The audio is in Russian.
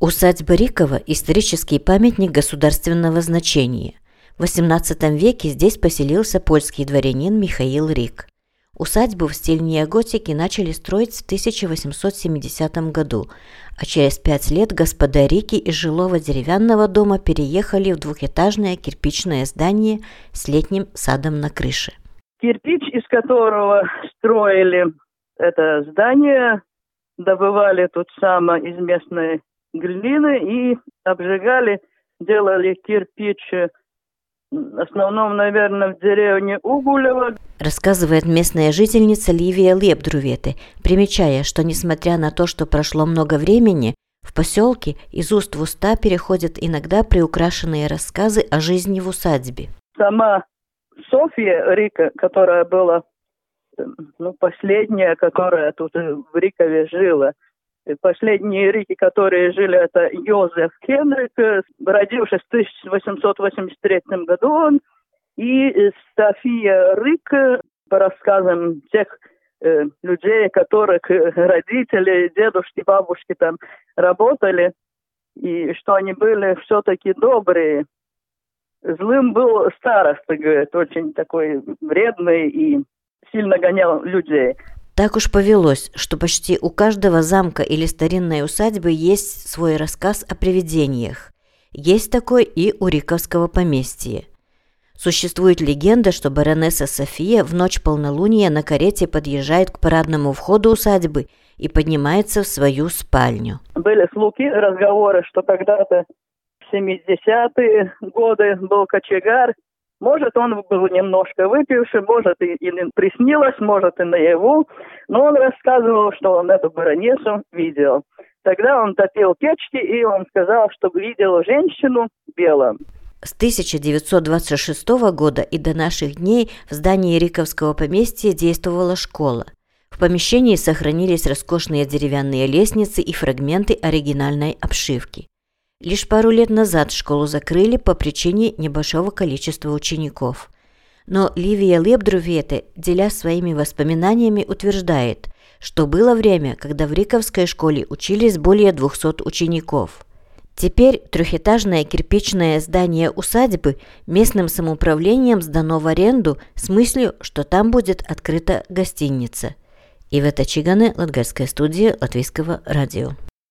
Усадьба Рикова – исторический памятник государственного значения. В XVIII веке здесь поселился польский дворянин Михаил Рик. Усадьбу в стиле неоготики начали строить в 1870 году, а через 5 лет господа Рики из жилого деревянного дома переехали в двухэтажное кирпичное здание с летним садом на крыше. Кирпич, из которого строили это здание, добывали тут само из местной глины и обжигали, делали кирпич в основном, наверное, в деревне Угулево. Рассказывает местная жительница Ливия Лебдрувете, примечая, что несмотря на то, что прошло много времени, в поселке из уст в уста переходят иногда приукрашенные рассказы о жизни в усадьбе. Сама Софья Рика, которая была последняя, которая тут в Рикове жила, последние Рики, которые жили, это Йозеф Хенрик, родившись в 1883 году он, и София Рик, по рассказам тех людей, которых родители, дедушки, бабушки там работали, и что они были все-таки добрые. Злым был староста, говорит, очень такой вредный и сильно гонял людей. Так уж повелось, что почти у каждого замка или старинной усадьбы есть свой рассказ о привидениях. Есть такой и у Риковского поместья. Существует легенда, что баронесса София в ночь полнолуния на карете подъезжает к парадному входу усадьбы и поднимается в свою спальню. Были слухи, разговоры, что когда-то в 70-е годы был кочегар. Может, он был немножко выпивший, может, и приснилось, может, и наяву, но он рассказывал, что он эту баронессу видел. Тогда он топил печки, и он сказал, что видел женщину в белом. С 1926 года и до наших дней в здании Риковского поместья действовала школа. В помещении сохранились роскошные деревянные лестницы и фрагменты оригинальной обшивки. Лишь пару лет назад школу закрыли по причине небольшого количества учеников. Но Ливия Лебдрувете, делясь своими воспоминаниями, утверждает, что было время, когда в Риковской школе учились более 200 учеников. Теперь трехэтажное кирпичное здание усадьбы местным самоуправлением сдано в аренду с мыслью, что там будет открыта гостиница. Ивета Чигане, Латгальская студия Латвийского радио.